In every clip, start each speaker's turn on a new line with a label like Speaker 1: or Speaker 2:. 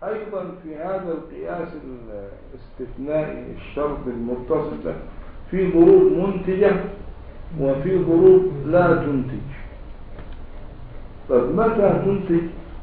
Speaker 1: أيضا في هذا القياس الاستثنائي الشرط المتصل ده في ظروف منتجة وفي ظروف لا تنتج. طب متى تنتج؟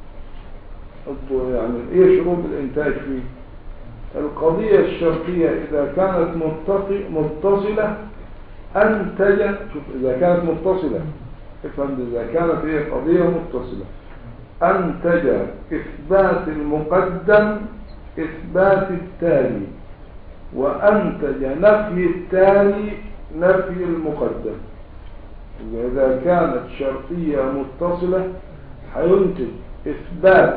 Speaker 1: يعني ايه شروط الانتاج فيه؟ القضية الشرطية إذا كانت متصلة أنتج. شوف إذا كانت متصلة، افهم، إذا كانت هي قضية متصلة أنتج إثبات المقدم إثبات التالي، وأنتج نفي التالي نفي المقدم. إذا كانت شرطية متصلة هينتج إثبات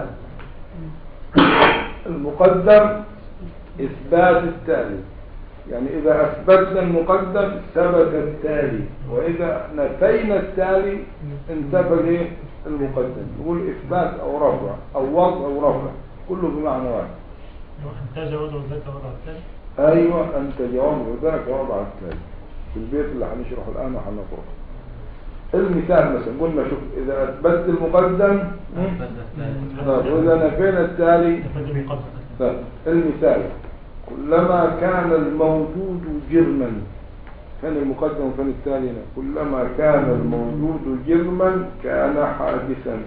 Speaker 1: المقدم إثبات التالي، يعني إذا أثبتنا المقدم ثبت التالي، وإذا نفينا التالي انتفى المقدم. نقول إثبات أو رفع أو وضع أو رفع كله بمعنى واحد.
Speaker 2: أنتج وضع ذاك وضع التالي.
Speaker 1: أيوة، أنتج وضع ذاك وضع التالي في البيت اللي هنشرحه الآن وهنقرأه. المثال مثلا قلنا شوف إذا أثبت المقدم وإذا نفينا التالي. المثال كلما كان الموجود جرما، كان المقدم وكان التالي. كلما كان الموجود جرما كان حادثا.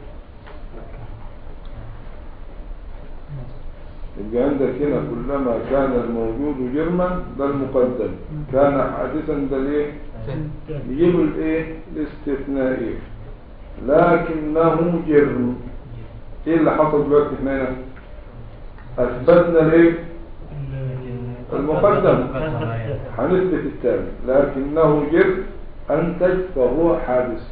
Speaker 1: يبقى عندك هنا كلما كان الموجود جرما ده المقدم، كان حادثا ده الايه؟ يجيب الايه؟ الاستثنائي. لكنه جرم. ايه اللي حصل دلوقتي هنا؟ اثبتنا الايه؟ المقدم، هنثبت التالي. لكنه جرم انتج فهو حادث.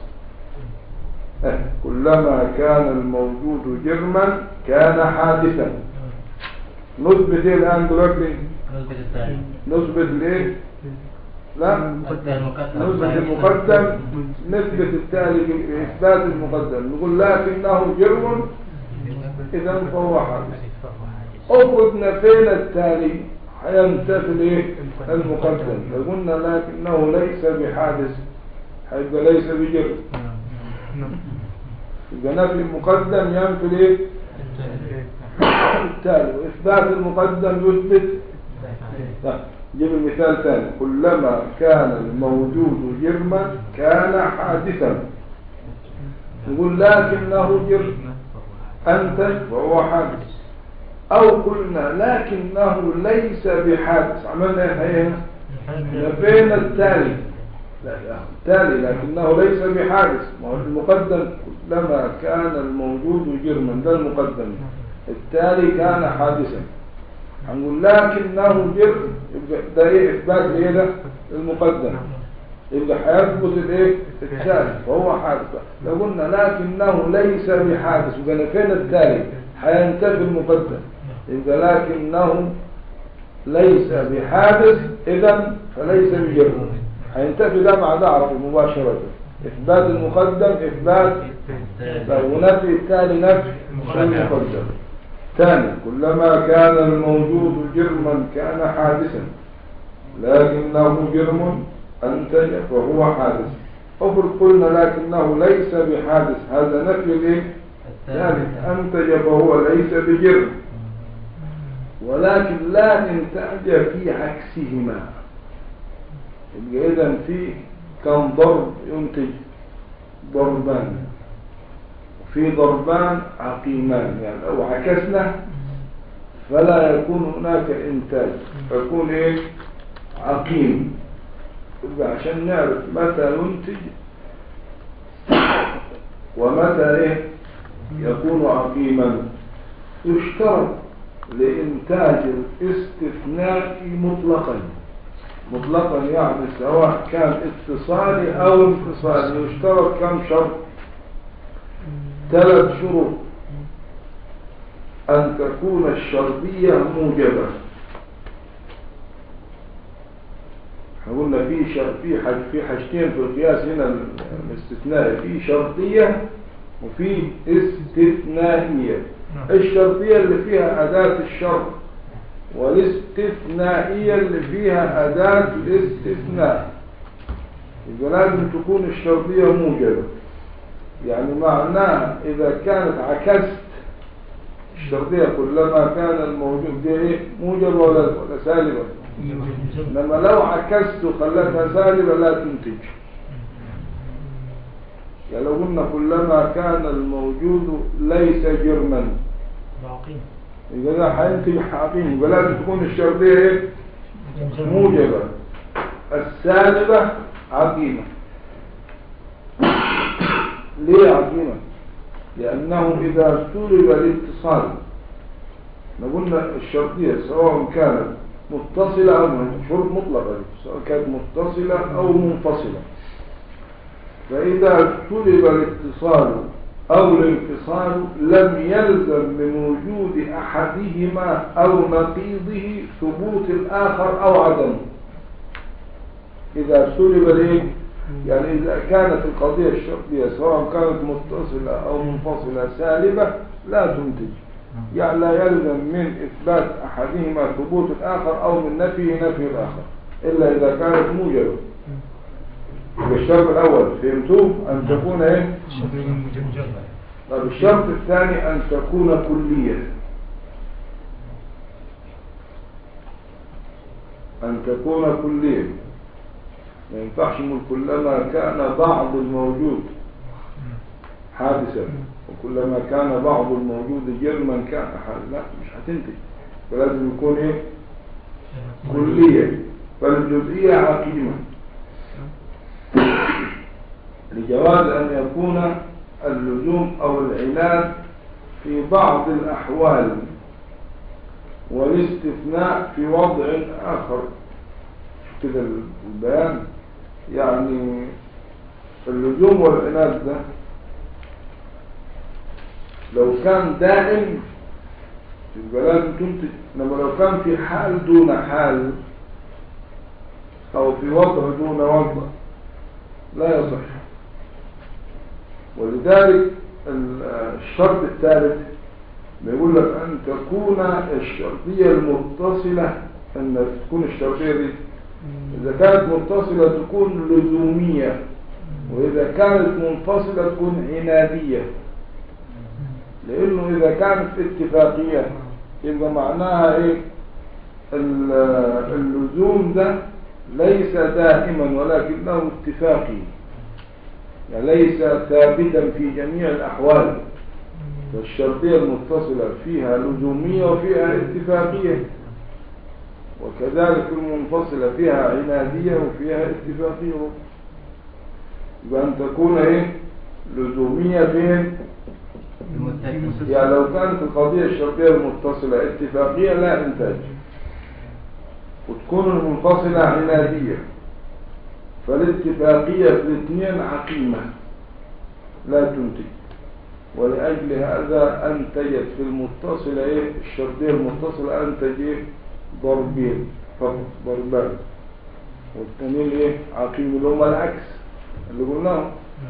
Speaker 1: كلما كان الموجود جرما كان حادثا. نثبت ايه الان دلوقتي؟
Speaker 3: نثبت التالي.
Speaker 1: نثبت الايه؟ لا، نثبت المقدم، نثبت التالي باثبات المقدم. نقول لكنه جرم اذا فهو حادث. افرض نفينا التالي هينتفي الايه؟ المقدم. قلنا لكنه ليس بحادث، هيبقى ليس بجرم. يبقى نفي المقدم ينفي الايه؟ التالي، واثبات المقدم يثبت. جيب المثال ثاني. كلما كان الموجود جرما كان حادثا. نقول لكنه جرم انتج وهو حادث. او قلنا لكنه ليس بحادث، عملنا ايه هنا؟ نفينا التالي. لا التالي لكنه ليس بحادث. ما هو المقدم كلما كان الموجود جرما ده المقدم، التالي كان حادثا. هنقول لكنه جرم، يبقى ده ايه؟ اثبات ايه ده؟ المقدم. يبقى هيثبت الايه؟ التالي فهو حادث. لو قلنا لكنه ليس بحادث وقلنا فين التالي هينتفي المقدم، يبقى لكنه ليس بحادث اذا فليس بجرم. هينتفي ده مع ده على مباشرة. اثبات المقدم اثبات ونفي التالي نفي المقدم. ثاني كلما كان الموجود جرما كان حادثا، لكنه جرم انتج فهو حادث. افرض قلنا لكنه ليس بحادث، هذا نفي الايه؟ ثالث انتج فهو ليس بجرم. ولكن لا انتاج في عكسهما. يبقى اذا في كم ضرب ينتج؟ ضربان. وفي ضربان عقيمان، يعني لو عكسنا فلا يكون هناك انتاج، فيكون ايه؟ عقيم. يبقى عشان نعرف متى ينتج ومتى ايه؟ يكون عقيما. يشترط لإنتاج الاستثناء مطلقا يعني سواء كان اتصالي أو انفصالي. يشترط كم شرط؟ 3 شروط. أن تكون الشرطية موجبة. قلنا في حاجتين في القياس هنا الاستثناء، في شرطية وفي استثنائية. الشرطية اللي فيها أداة الشرط، والاستثنائية اللي فيها أداة الاستثناء. يبقى لازم تكون الشرطية موجبة، يعني معناها إذا كانت عكست الشرطية كلما كان الموجود ده إيه موجب ولا سالبة. إنما لو عكست وخلتها سالبة لا تنتج. يعني لو قلنا كلما كان الموجود ليس جرما يبقى ده هينتج عقيم، يبقى لازم تكون الشرطية إيه موجبة، السالبة عقيمة. ليه عقيمة؟ لأنه إذا طلب الاتصال، قلنا الشرطية سواء كانت متصلة أو شرط مطلقة، سواء كانت متصلة أو منفصلة، فإذا طلب الاتصال أو الانفصال لم يلزم من وجود أحدهما أو نقيضه ثبوت الآخر أو عدمه. إذا طلب ليه؟ يعني إذا كانت القضية الشرطية سواء كانت متصلة أو منفصلة سالبة لا تنتج، يعني لا يلزم من إثبات أحدهما ثبوت الآخر أو من نفي الآخر إلا إذا كانت موجبة. الشرط الأول فهمتوه أن تكون إيه؟ طب الشرط الثاني أن تكون كلية. أن تكون كلية، ما ينفعش من كلما كان بعض الموجود حادثا وكلما كان بعض الموجود جرما كان حادثا، لا مش هتنتج، فلازم يكون ايه كلية. فالجزئية عقيمة لجواز أن يكون اللزوم أو العناد في بعض الأحوال والاستثناء في وضع آخر. كده البيان يعني اللزوم والعناد ده لو كان دائم يبقى لازم تنتج، انما لو كان في حال دون حال او في وضع دون وضع لا يصح. ولذلك الشرط الثالث بيقول لك ان تكون الشرطية المتصلة، ان تكون الشرطية دي إذا كانت متصلة تكون لزومية، وإذا كانت منفصلة تكون عنادية. لأنه إذا كانت اتفاقية يبقى معناها إيه؟ اللزوم ده ليس دائما ولكنه اتفاقي، يعني ليس ثابتا في جميع الأحوال. فالشرطية المتصلة فيها لزومية وفيها اتفاقية، وكذلك المنفصلة فيها عنادية وفيها اتفاقية. يبقى أن تكون إيه لزومية فين؟ يعني لو كانت القضية الشرطية المتصلة اتفاقية لا إنتاج، وتكون المنفصلة عنادية، فالاتفاقية في الاثنين عقيمة لا تنتج. ولأجل هذا أنتجت في المتصلة إيه الشرطية المتصلة أنتج إيه ضربين فقط، ضربان، والتانيين ايه عقيم اللي هما العكس اللي قلناه.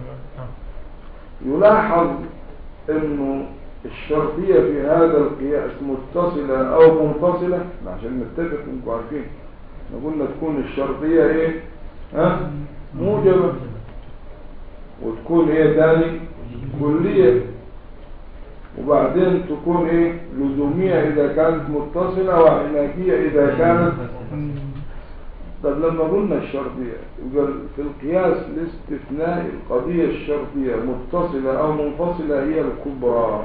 Speaker 1: يلاحظ انه الشرطية في هذا القياس متصلة او منفصلة عشان نتفق انكم عارفين. قلنا تكون الشرطية ايه موجبة، وتكون ايه تاني كلية، وبعدين تكون ايه لزومية اذا كانت متصلة وعناكية اذا كانت. طب لما قلنا الشرطية يبقى في القياس لاستثناء القضية الشرطية متصلة او منفصلة هي الكبرى،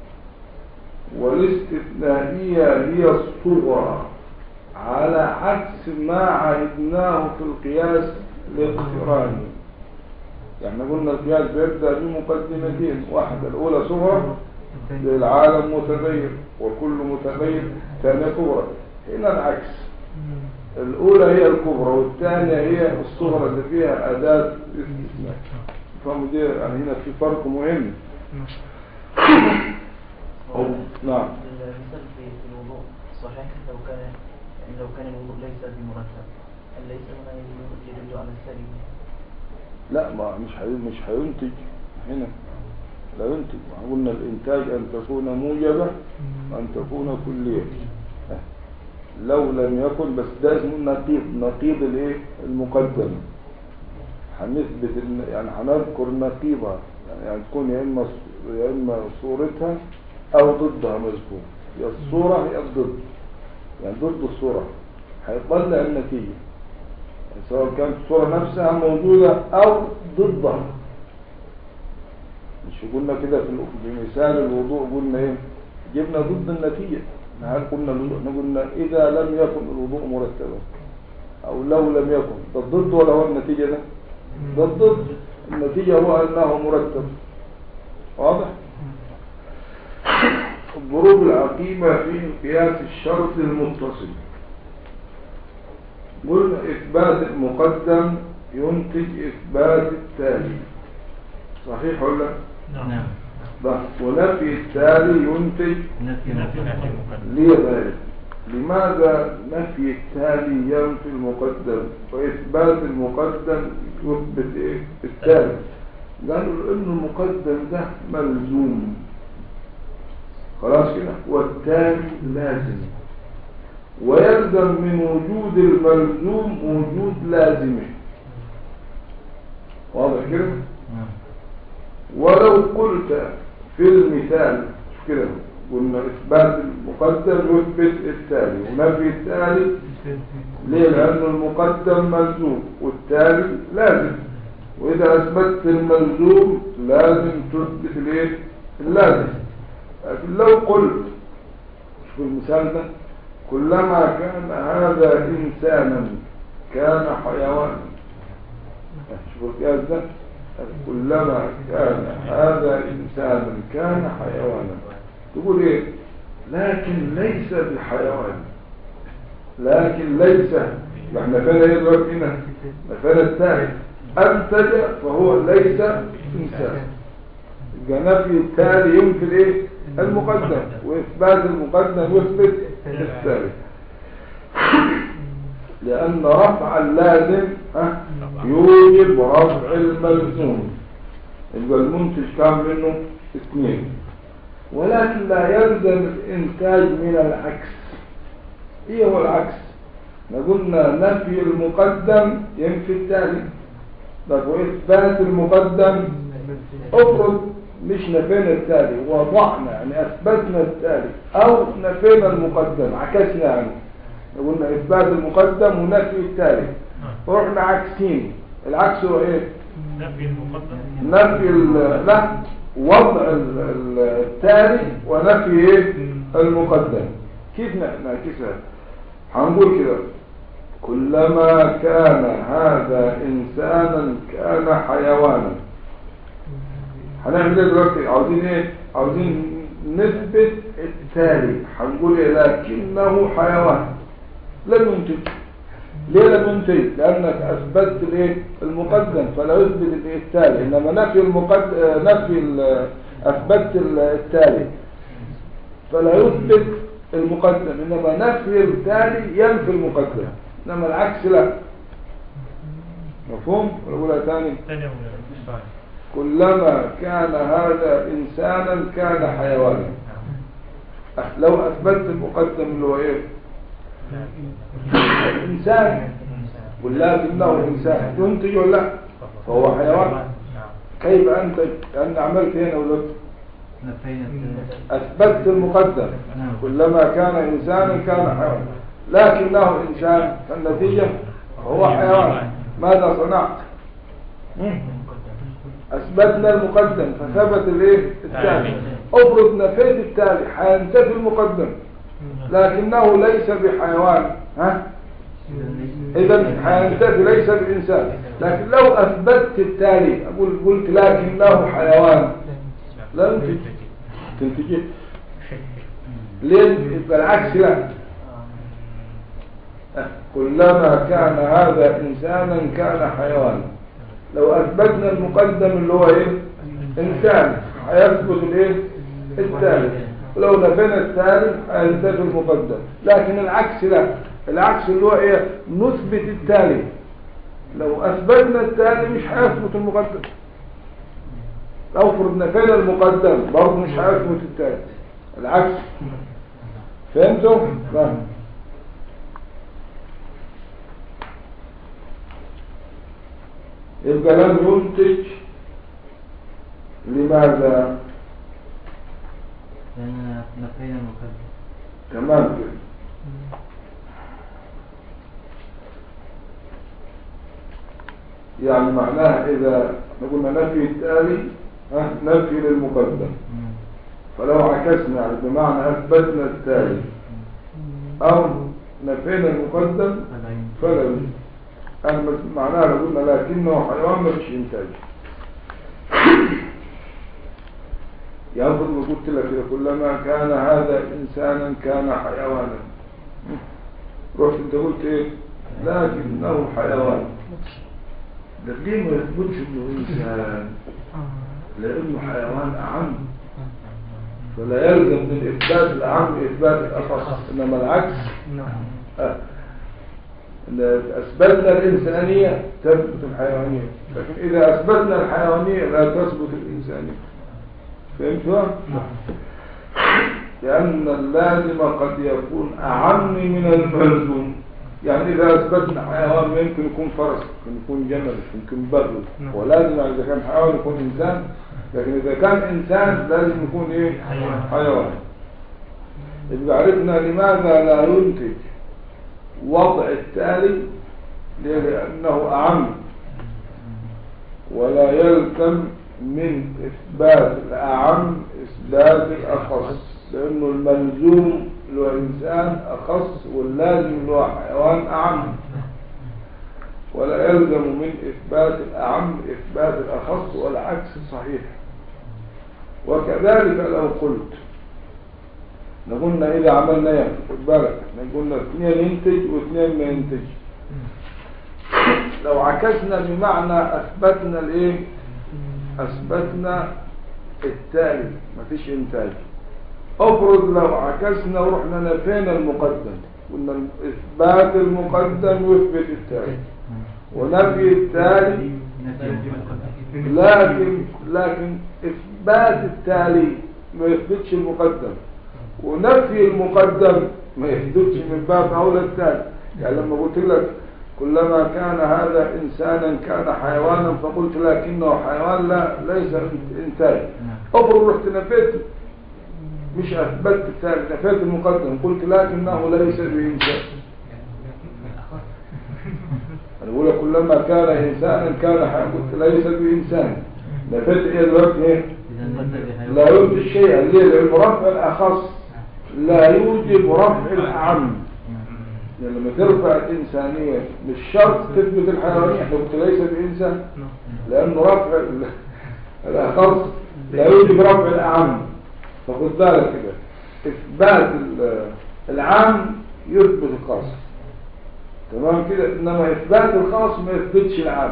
Speaker 1: والاستثنائية هي الصغرى، على عكس ما عهدناه في القياس الاقتراني. يعني قلنا القياس بيبدأ بمقدمتين، واحدة الأولى صغرى للعالم متغير وكل متغير، ثانية كبرى. هنا العكس، الأولى هي الكبرى والثانية هي الصغرى اللي فيها أداة استثناء. فهموا دي؟ يعني هنا في فرق مهم. نعم.
Speaker 3: المثال في الوضوء صحيح لو كان الوضوء ليس بمرتب، هل ليس هنا يدل على السليم؟
Speaker 1: لا، ما مش هينتج هنا، لا ينتج. قلنا الانتاج ان تكون موجبة ان تكون كلية. لو لم يكن، بس ده اسمه نقيض الايه المقدم. هنثبت يعني هنذكر نقيضها، يعني تكون يا اما صورتها أو ضدها مذكور. هي الصورة هي الضد، يعني ضد الصورة هيطلع النتيجة، يعني سواء كانت الصورة نفسها موجودة أو ضدها. مش قلنا كده في مثال الوضوء قلنا ايه؟ جبنا ضد النتيجة. قلنا إذا لم يكن الوضوء مرتبا أو لو لم يكن، ده الضد ولا هو النتيجة ده؟ ده الضد. النتيجة هو أنه مرتب. واضح؟ الضروب العقيمة في قياس الشرط المتصل. قلنا إثبات المقدم ينتج إثبات التالي، صحيح ولا؟
Speaker 2: نعم.
Speaker 1: ونفي التالي ينتج
Speaker 2: نفي المقدم.
Speaker 1: ليه ذلك؟ لماذا نفي التالي ينفي المقدم وإثبات المقدم يثبت إيه؟ التالي؟ قالوا إن المقدم ده ملزوم، خلاص كده، والتالي لازم، ويلزم من وجود الملزوم وجود لازمه. واضح كده؟ ولو قلت في المثال كده قلنا إثبات المقدم يثبت التالي ونفي التالي، ليه؟ لأن المقدم ملزوم والتالي لازم، وإذا أثبتت الملزوم لازم تثبت الايه؟ اللازم. لكن لو قلت شوف المثال ده، كلما كان هذا إنسانا كان حيوانا. شوف القياس ده، كلما كان هذا إنسانا كان حيوانا، تقول إيه؟ لكن ليس بحيوان، لكن ليس، احنا فين ايه دلوقتي هنا؟ فين الثاني؟ أنتج فهو ليس إنسان. يبقى نفي التالي ينفي الايه؟ المقدم، وإثبات المقدم يثبت التالي. لأن رفع اللازم يوجب رفع الملزوم. يبقى المنتج كان منه 2، ولكن لا يلزم الإنتاج من العكس. إيه هو العكس؟ قلنا نفي المقدم ينفي التالي، وإثبات المقدم افرض مش نفينا التالي وضعنا، يعني أثبتنا التالي أو نفينا المقدم، عكسنا يعني. قلنا إثبات المقدم ونفي التالي، ورحنا عكسين. العكس هو إيه؟
Speaker 2: نفي المقدم،
Speaker 1: نفي لا، وضع التالي ونفي إيه؟ المقدم. كيف نعكسها؟ هنقول كده: كلما كان هذا إنسانا كان حيوانا. هنعمل ايه دلوقتي؟ عاوزين ايه؟ عاوزين نثبت التالي. هنقول ايه؟ لكنه حيوان لم ينتج. ليه لم ينتج؟ لانك اثبتت الايه؟ المقدم، فلا يثبت التالي. انما نفي المقدم، اثبتت التالي فلا يثبت المقدم، انما نفي التالي ينفي المقدم، انما العكس لا. مفهوم؟ نقولها ثاني. كلما كان هذا إنسانا كان حيوانا. لو أثبت المقدم اللي هو إيه؟ إنسان، ولكنه إنسان ينتج ولا لا؟ فهو حيوان. كيف أنتج؟ لأن عملت هنا ولا أثبت المقدم، كلما كان إنسانا كان حيوانا، لكنه إنسان، فالنتيجة هو حيوان. ماذا صنعت؟ أثبتنا المقدم فثبت الايه؟ التالي. افرض نفيت التالي حينتفي المقدم، لكنه ليس بحيوان، إذا حينتفي ليس بإنسان. لكن لو أثبتت التالي، قلت لكنه حيوان، لا تنتج. ليه؟ بالعكس لا. كلما كان هذا إنسانا كان حيوانا. لو أثبتنا المقدم اللي هو إيه؟ إنسان، هيثبت الإيه؟ التالي. ولو نفينا التالي هينتفي المقدم. لكن العكس لا. العكس اللي هو إيه؟ نثبت التالي. لو أثبتنا التالي مش هيثبت المقدم. لو فرض نفينا المقدم برضه مش هيثبت التالي. العكس. فهمتوا؟ فهم. يبقى لم ينتج. لماذا؟
Speaker 4: لأننا نفينا المقدم.
Speaker 1: تمام كده. يعني معناها إذا قلنا نفي التالي نفي للمقدم، فلو عكسنا يعني بمعنى أثبتنا التالي أو نفينا المقدم فلا يوجد. معناها لو قلنا لكنه حيوان ما فيش إنتاج. يعني ما قلت لك إذا كلما كان هذا إنسانا كان حيوانا، رحت أنت قلت إيه؟ لكنه حيوان. ده ليه ما يثبتش إنه إنسان؟ لأنه حيوان أعم، فلا يلزم من إثبات الأعم إثبات الأخص، إنما العكس. أثبتنا الإنسانية تثبت الحيوانية، لكن إذا أثبتنا الحيوانية لا تثبت الإنسانية. فهمتوا؟ لأن اللازم قد يكون أعم من الملزوم. يعني إذا أثبتنا حيوان يمكن يكون فرس، يمكن يكون جمل، يمكن بغل، ولازم إذا كان حيوان يكون إنسان، لكن إذا كان إنسان لازم يكون إيه؟ حيوان. إذا عرفنا لماذا لا ينتج وضع التالي، لأنه أعم، ولا يلزم من إثبات الأعم إثبات الأخص، لأنه الملزوم له إنسان أخص واللازم له حيوان أعم، ولا يلزم من إثبات الأعم إثبات الأخص، والعكس صحيح. وكذلك لو قلت نقولنا إذا عملنا يعني خد بالك نقولنا اثنين ينتج واثنين ما ينتج، لو عكسنا بمعنى أثبتنا الإيه؟ أثبتنا التالي مفيش إنتاج. أفرض لو عكسنا ورحنا نفينا المقدم، قلنا إثبات المقدم يثبت التالي ونفي التالي، لكن إثبات التالي ما يثبتش المقدم، ونفي المقدم ما يثبتش من باب أولى التالي. يعني لما قلت لك كلما كان هذا إنسانا كان حيوانا فقلت لكنه حيوان، لا ليس إنتاج. أفرض رحت نفيت، مش أثبت التالي، نفيت المقدم قلت لكنه ليس بإنسان. أنا أقول كلما كان إنسانا كان حيوانا قلت ليس بإنسان، نفيت إيه الوقت إيه؟ لا يوجد شيء. ليه؟ رفع الأخص لا يوجب رفع الأعم. يعني لما ترفع الإنسانية مش شرط تثبت الحيوانية، احنا قلت ليس بإنسان، لأنه رفع الأخص لا يوجب رفع الأعم. فخذ بالك كده، إثبات العام يثبت الخاص، تمام كده، إنما إثبات الخاص ما يثبتش العام.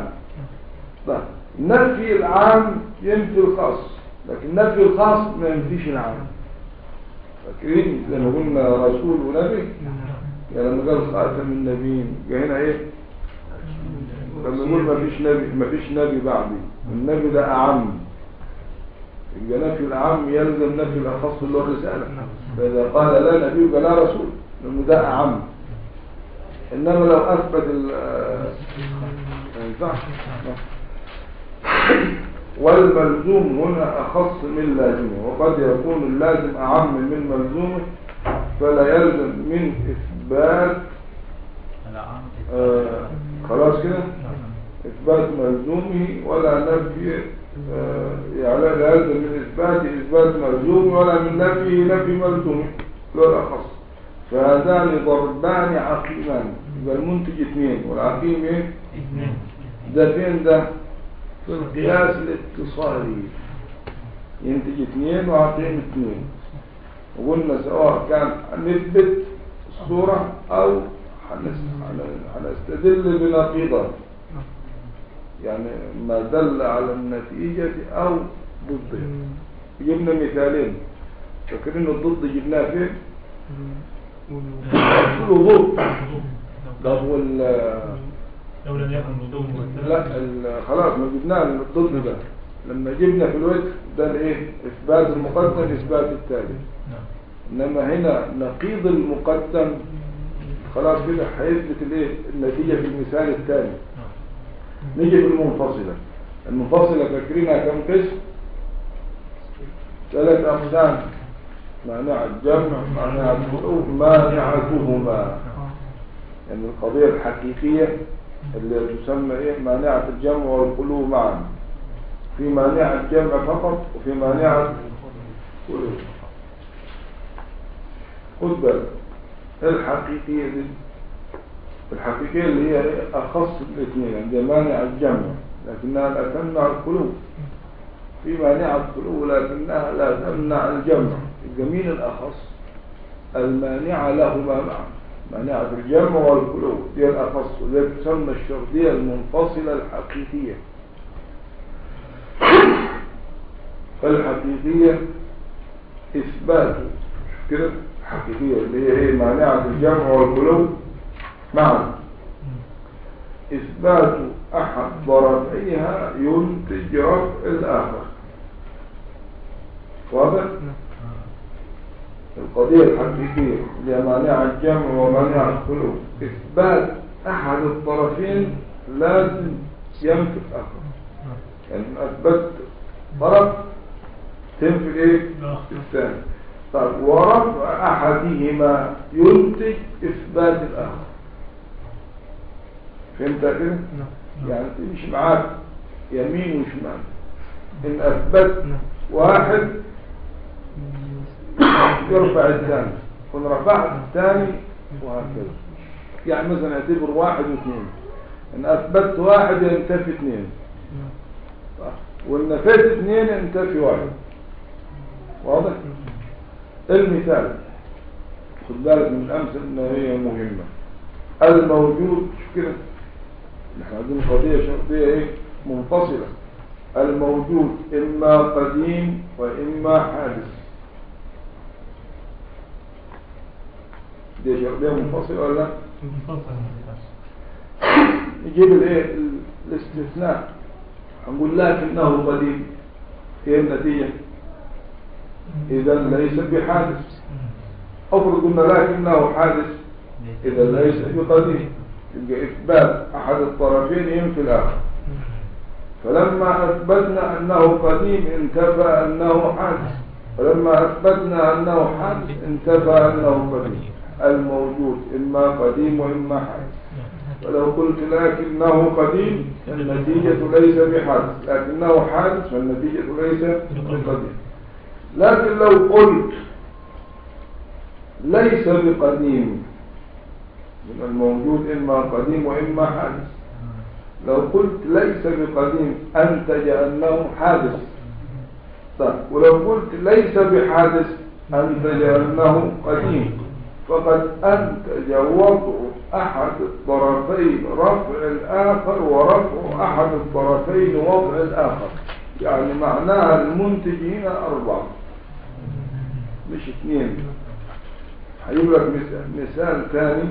Speaker 1: نفي العام ينفي الخاص، لكن نفي الخاص ما ينفيش العام. فاكرين لما قلنا رسول ونبي؟ يعني لما قال خاتم النبيين هنا ايه؟ لما نقول ما فيش نبي بعدي، النبي ده أعم، يبقى نفي الأعم يلزم نفي الأخص اللي هو الرسالة. فإذا قال لا نبي يبقى لا رسول، لأنه ده أعم. إنما لو أثبت ما ينفعش. والملزوم هنا أخص من لازمه، وقد يكون اللازم أعم من ملزومه، فلا يلزم من إثبات خلاص كده إثبات ملزومه ولا نفي، يعني لا يلزم من إثبات ملزومه ولا من نفي ملزومه ولا أخص. فهذان ضربان عقيمان، يبقى المنتج اثنين والعقيم ايه؟ ده فين ده؟ في القياس الاتصالي، ينتج اثنين وعقيم اثنين. وقلنا سواء كان نثبت الصورة أو هنستدل بنقيضها، يعني ما دل على النتيجة أو ضدها. جبنا مثالين، فاكرين الضد جبناه فين؟ الوضوء. طب
Speaker 2: لو لم يكن وضوء
Speaker 1: لا خلاص ما جبناه الضد ده، لما جبنا في الوجه ده الايه؟ اثبات المقدم اثبات التالي. انما هنا نقيض المقدم خلاص كده هيثبت الايه؟ النتيجه في المثال الثاني. نيجي في المنفصله فاكرينها كم قسم؟ 3 أقسام. مانع الجمع مانع الخلو مانعتهما. يعني القضية الحقيقية اللي تسمى إيه مانعة الجمع والخلو معا، في مانع الجمع فقط وفي مانع الخلو. خد بالك الحقيقية دي، الحقيقية اللي هي أخص الاثنين، عندها مانع الجمع لكنها لا تمنع الخلو، في مانع الخلو لكنها لا تمنع الجمع. الجميل الأخص المانع لهما معا، مانعة الجمع والخلو هي الأخص، وذلك تسمى الشرطية المنفصلة الحقيقية. فالحقيقية إثبات كده حقيقية اللي هي إيه مانعة الجمع والخلو معا، إثبات أحد ضربيها ينتج رفع الآخر. واضح؟ القضية الحقيقية اللي هي مانعة الجمع ومانعة الخلو، إثبات أحد الطرفين لازم ينفي الآخر. يعني أثبت طرف تنفي إيه؟ الثاني. طيب ورفع أحدهما ينتج إثبات الآخر. فهمت كده؟ يعني تمشي معاك يمين وشمال، إن أثبت واحد يرفع الثاني، كن رفعت الثاني وهكذا. يعني مثلا اعتبر واحد واثنين، إن أثبت واحد ينتفي اثنين، وإن نفيت اثنين ينتفي واحد. واضح؟ المثال خد بالك من الأمثلة إنها هي مهمة. الموجود شوف كده، نحن عندنا قضية شرطية إيه منفصلة. الموجود إما قديم وإما حادث، دي شرطية منفصلة ولا لا؟ نجيب الايه الاستثناء، هنقول لكنه قديم، هي النتيجة إذا ليس بحادث. أفرض قلنا لكنه حادث إذا ليس بقديم، يبقى إثبات أحد الطرفين ينفي الآخر. فلما أثبتنا أنه قديم انتفى أنه حادث، ولما أثبتنا أنه حادث انتفى أنه قديم. الموجود إما قديم وإما حادث. ولو قلت لكنه قديم النتيجة ليس بحادث، لكنه حادث فالنتيجة ليس بقديم. لكن لو قلت ليس بقديم، من الموجود إما قديم وإما حادث. لو قلت ليس بقديم أنتج أنه حادث. طيب ولو قلت ليس بحادث أنتج أنه قديم، فقد أنتج وضع أحد الطرفين رفع الآخر ورفع أحد الطرفين وضع الآخر. يعني معناها المنتج هنا 4 مش 2. هيجيب لك مثال ثاني،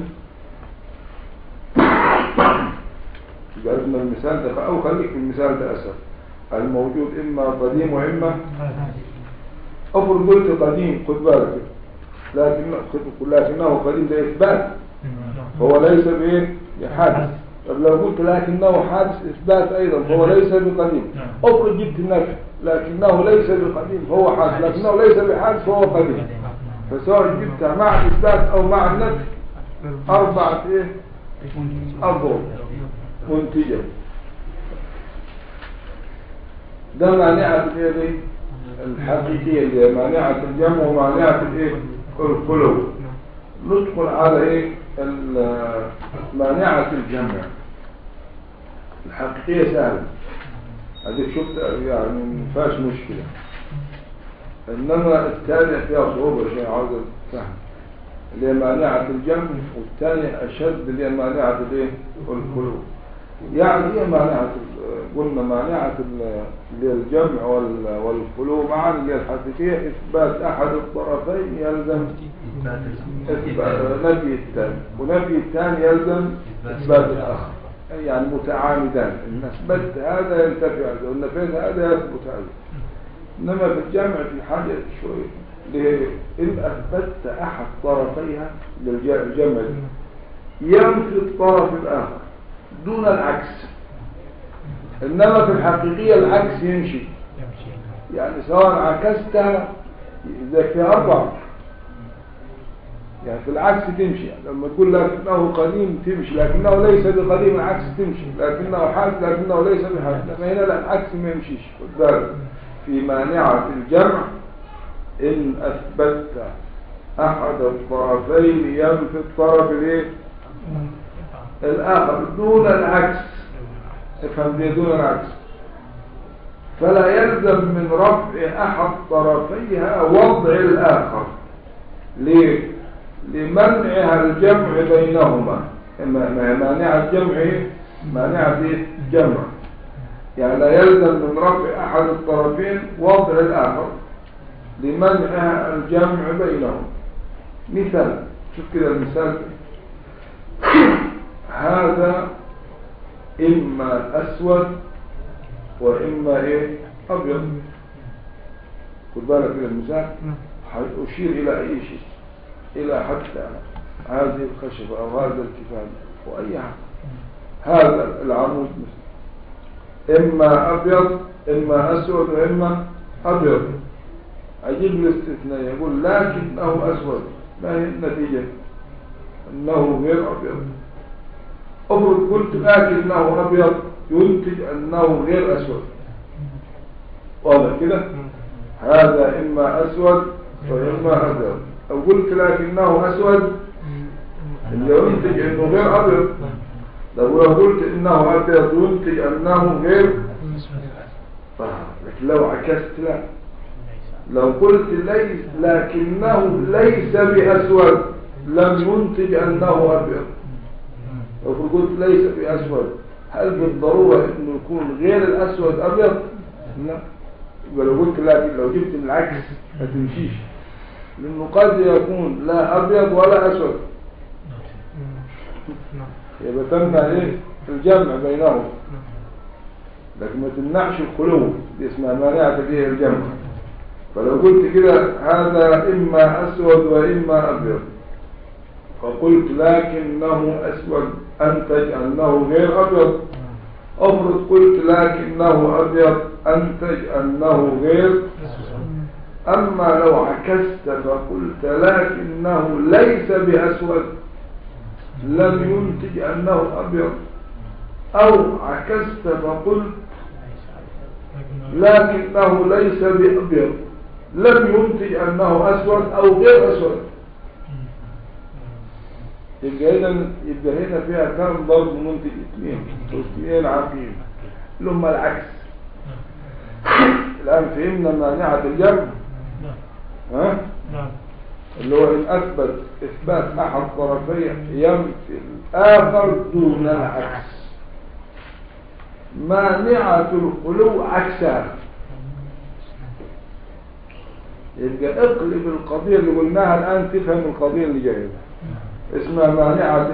Speaker 1: جربنا المثال ده أو خليك في المثال ده أسهل. الموجود إما قديم وإما أفرض قلت قديم، خد بالك لكنه قديم ده إثبات، هو ليس بحادث. طب لو قلت لكنه حادث إثبات أيضا، هو ليس بقديم. أفرض جبت النفي لكنه ليس بقديم هو حادث، لكنه ليس بحادث هو قديم. فسواء جبتها مع الإثبات أو مع النفي 4 أضرب منتجة. ده مانعة الايه الحقيقية اللي هي مانعة الجمع ومانعة الايه الخلو. ندخل على ايه مانعة الجمع. الحقيقية سهلة، هذيك شفت يعني مفيهاش مشكلة، انما الثانية فيها صعوبة شيء عاوز فهم، اللي هي مانعة الجمع، والثانية اشد اللي هي مانعة الايه الخلو. يعني هي مانعة قلنا مانعة اللي الجمع والخلو معا اللي هي الحقيقية إثبات أحد الطرفين يلزم نفي الثاني، ونفي الثاني يلزم إثبات الآخر. يعني متعامدان، إن أثبت هذا ينتفي هذا، وإن نفيت هذا يثبت هذا. إنما في الجمع في حاجة شوية اللي هي إن أثبت أحد طرفيها للجمع ينفي الطرف الآخر دون العكس. إنما في الحقيقية العكس يمشي، يعني سواء عكستها إذا في 4 يعني في العكس تمشي، يعني لما تقول لكنه قديم تمشي، لكنه ليس بقديم العكس تمشي، لكنه حادث لكنه ليس بحادث. لما هنا لا، العكس ما يمشيش. خد بالك في مانعة الجمع إن أثبتت أحد الطرفين ينفي الطرف الايه الآخر دون العكس. افهم دي دون العكس. فلا يلزم من رفع أحد طرفيها وضع الآخر. ليه؟ لمنعها الجمع بينهما. مانعة الجمع مانعة الجمع، يعني لا يلزم من رفع أحد الطرفين وضع الآخر لمنعها الجمع بينهم. مثال، شوف كده المثال. هذا إما أسود وإما أبيض. خد بالك كده المثال، أشير إلى أي شيء، إلى حتى هذه الخشبة أو هذا الكفان وأي حاجة. هذا العمود مثلا إما أبيض إما أسود وإما أبيض. أجيب الاستثناء يقول لكنه أسود، ما هي النتيجة؟ أنه غير أبيض. أفرض قلت لكنه أبيض ينتج أنه غير أسود. واضح كده؟ هذا إما أسود وإما أبيض. أو قلت لكنه أسود اللي ينتج أنه غير أبيض. لو قلت إنه أبيض ينتج أنه غير. لكن لو عكست لا، لو قلت ليس لكنه ليس بأسود لم ينتج أنه أبيض. لو قلت ليس بأسود هل بالضرورة أنه يكون غير الأسود أبيض؟ لا. ولو قلت لكن لو جبت العكس ما تمشيش، لأنه قد يكون لا أبيض ولا أسود، يبقى تمنع الجمع بينهم، لكن ما تمنعش الخلو. دي اسمها مانعة الجمع. فلو قلت كده هذا إما أسود وإما أبيض، فقلت لكنه أسود أنتج أنه غير أبيض. أفرض قلت لكنه أبيض أنتج أنه غير. أما لو عكست فقلت لكنه ليس بأسود لم ينتج أنه أبيض، أو عكست فقلت لكنه ليس بأبيض لم ينتج أنه أسود أو غير أسود. يبقى هنا فيها كم ضرب منتج اثنين عارفين اللي هم العكس. الآن فهمنا مانعة الجمع. ها؟ اللي هو إن أثبت إثبات أحد طرفيه ينفي الآخر دون العكس. مانعة الخلو عكسها. يبقى اقلب القضية اللي قلناها الآن تفهم القضية اللي جاية. اسمها مانعة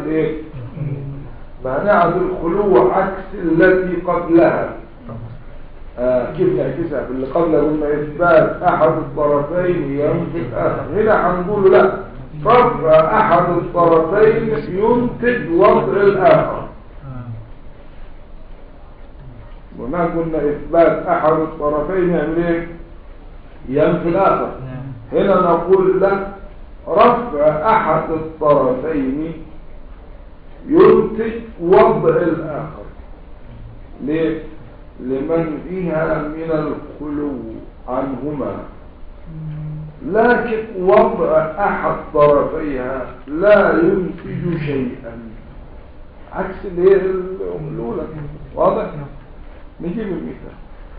Speaker 1: مانعة الخلو عكس التي قبلها. كيف نعكسها؟ في اللي قبلها قلنا إثبات أحد الطرفين ينفي الآخر. هنا هنقول لا، رفع أحد الطرفين ينتج وضع الآخر. وما قلنا إثبات أحد الطرفين يعمل ينفي الآخر. هنا نقول لا، رفع أحد الطرفين ينتج وضع الآخر. ليه؟ لمنعها من الخلو عنهما. لكن وضع أحد طرفيها لا ينتج شيئا، عكس اللي هي الأولى. واضح؟ نجيب المثال.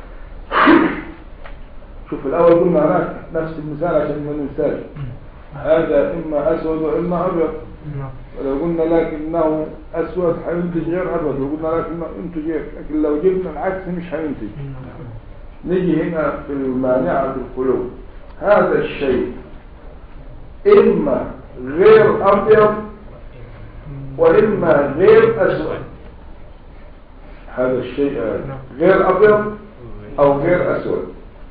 Speaker 1: شوف الأول قلنا هناك نفس المثال عشان ما ننساش. هذا إما أسود وإما أبيض. ولو قلنا لكنه أسود حينتج غير أبيض، وقلنا لكنه ينتج غير. لكن لو جبنا العكس مش حينتج. نجي هنا في المانعة الخلو. هذا الشيء إما غير أبيض وإما غير أسود. هذا الشيء غير أبيض أو غير أسود.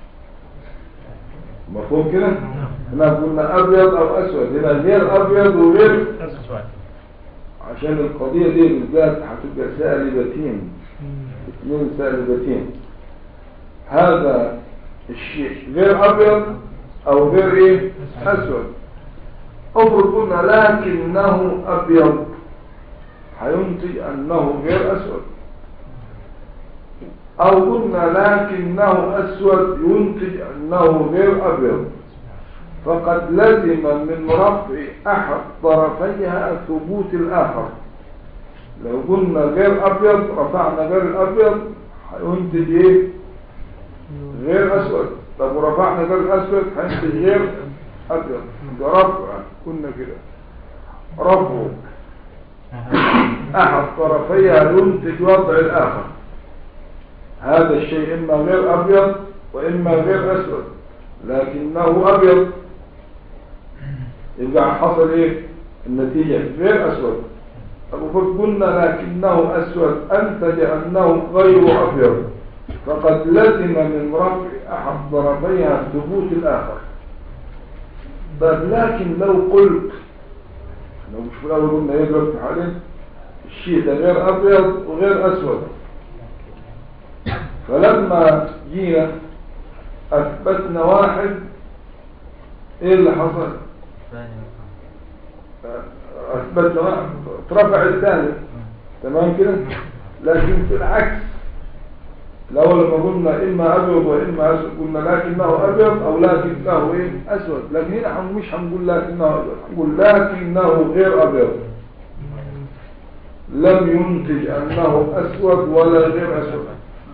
Speaker 1: مفهوم كده؟ هنا قلنا أبيض أو أسود، هنا غير أبيض وغير أسود، عشان القضية دي بالذات هتبقى سالبتين، اثنين سالبتين. هذا الشيء غير أبيض أو غير أسود. افرض قلنا لكنه أبيض، هينتج أنه غير أسود. أو قلنا لكنه أسود ينتج أنه غير أبيض، فقد لزم من رفع أحد طرفيها ثبوت الآخر. لو قلنا غير أبيض رفعنا غير الأبيض هينتج إيه؟ غير أسود. طب ورفعنا غير أسود هينتج غير أبيض. ده رفع، كنا كده رفع أحد طرفيها ينتج وضع الآخر. هذا الشيء إما غير أبيض وإما غير أسود، لكنه أبيض، يبقى حصل إيه؟ النتيجة غير أسود. أبو قلنا لكنه أسود أنتج أنه غير أبيض، فقد لزم من رفع أحد ضربيها ثبوت الآخر. لكن لو قلت، لو مش في الأول قلنا يضرب في حالين الشيء ده غير أبيض وغير أسود، فلما جينا أثبتنا واحد، إيه اللي حصل؟ أثبتنا واحد ترفع الثاني، تمام كده. لكن في العكس، الأول لما قلنا إما أبيض وإما أسود قلنا لكنه أبيض أو لكنه إيه؟ أسود. لكن هنا مش هنقول لكنه أبيض، هنقول لكنه غير أبيض، لم ينتج أنه أسود ولا غير أسود.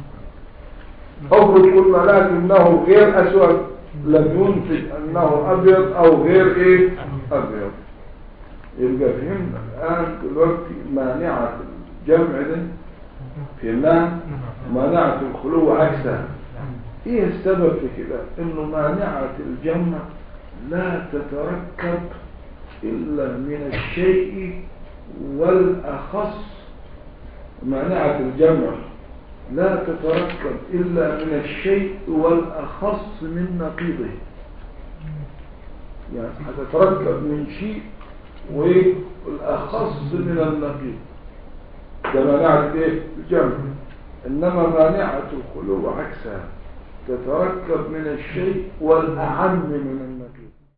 Speaker 1: أفرض قلنا لكنه غير أسود لم ينتج أنه أبيض أو غير إيه؟ أبيض. يبقى فهمنا الآن دلوقتي مانعة الجمع ده فهمناها، مانعة الخلو عكسها. إيه السبب في كده؟ إنه مانعة الجمع لا تتركب إلا من الشيء والأخص. مانعة الجمع لا تتركب إلا من الشيء والأخص من نقيضه. يعني هتتركب من شيء والأخص من النقيض، ده مانعة ايه؟ الجمع. إنما مانعة الخلو عكسها، تتركب من الشيء والأعم من النقيض.